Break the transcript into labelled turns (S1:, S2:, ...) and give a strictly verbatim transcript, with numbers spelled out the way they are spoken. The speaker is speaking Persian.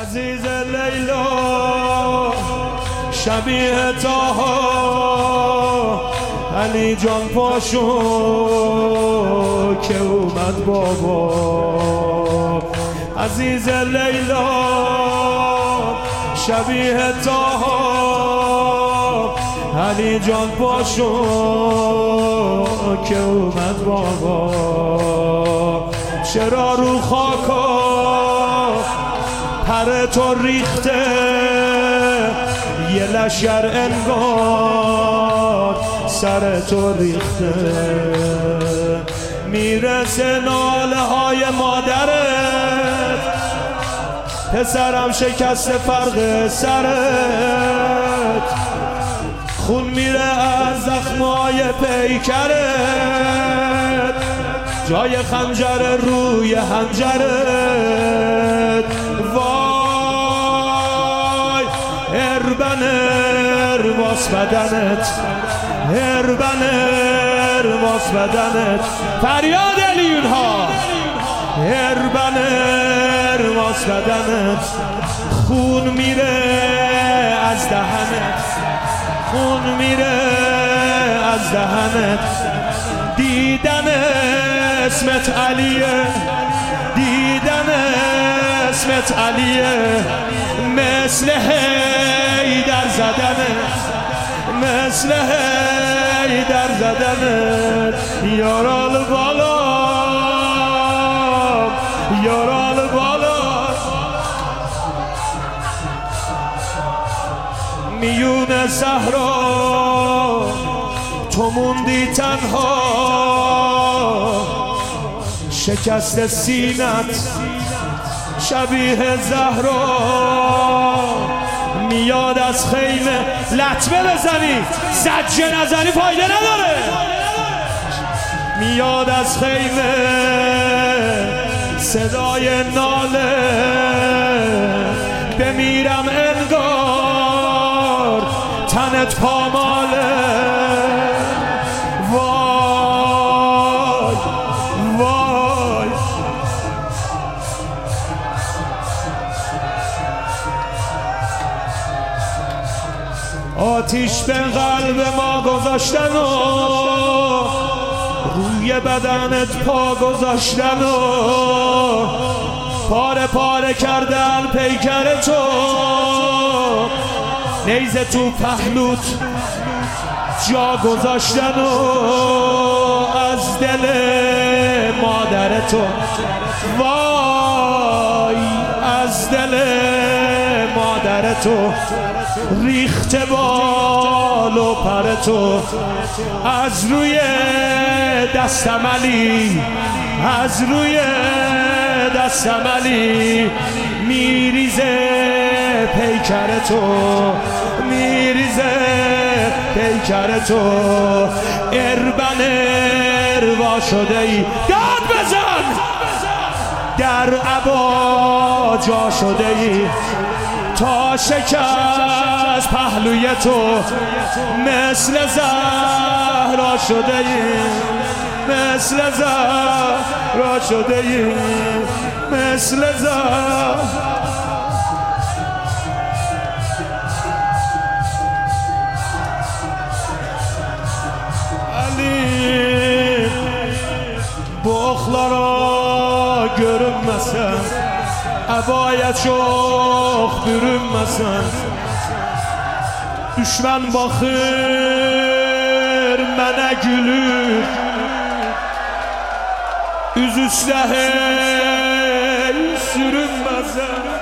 S1: عزیز لیلا شبیه طاها علی جان پاشو که اومد بابا. عزیز لیلا شبیه طاها علی جان پاشو که اومد بابا. چرا رو خاکا پر تو ریخته یه لشگر انگار سر تو ریخته. میرسه ناله های مادرت پسرم شکست فرق سرت. خون میره از زخمای پیکرت جای خنجر روی حنجرت. وای اربن ارواس بدنت اربن ارواس بدنت. فریاد الیون ها اربن ارواس بدنت. خون میره از دهنت خون میره از دهنت. دیدن اسمت علیه دیدن اسمت علیه مثل حیدر زدنت مثل حیدر زدنت. یارال بالا یارال بالا میون صحرا تو موندی تنها. شکست سینت شبیه زهرا میاد از خیمه. لطمه بزنی زجه نزنی فایده نداره. میاد از خیمه صدای ناله. بمیرم انگار تنت پاماله. وای وای آتیش به قلب ما گذاشتن و روی بدنت پا گذاشتن و پاره پاره کردن پیکر تو. نیزه تو پهلوت جا گذاشتن و از دل مادر تو. وای از دل مادر تو ریخته بال و پر تو. از روی دستم علی از روی دستم علی میریزه پیکر تو میریزه پیکر تو. اربن اروا شده ای داد بزن در عبا جا شده ای. تا شکست پهلوی تو مثل زهرا شده ای مثل زهرا شده ای مثل زهرا. Boğuklara görünməsən Əbaya çox bürünməsən. Düşmən baxır mənə gülür üz üstə hey sürünməsən.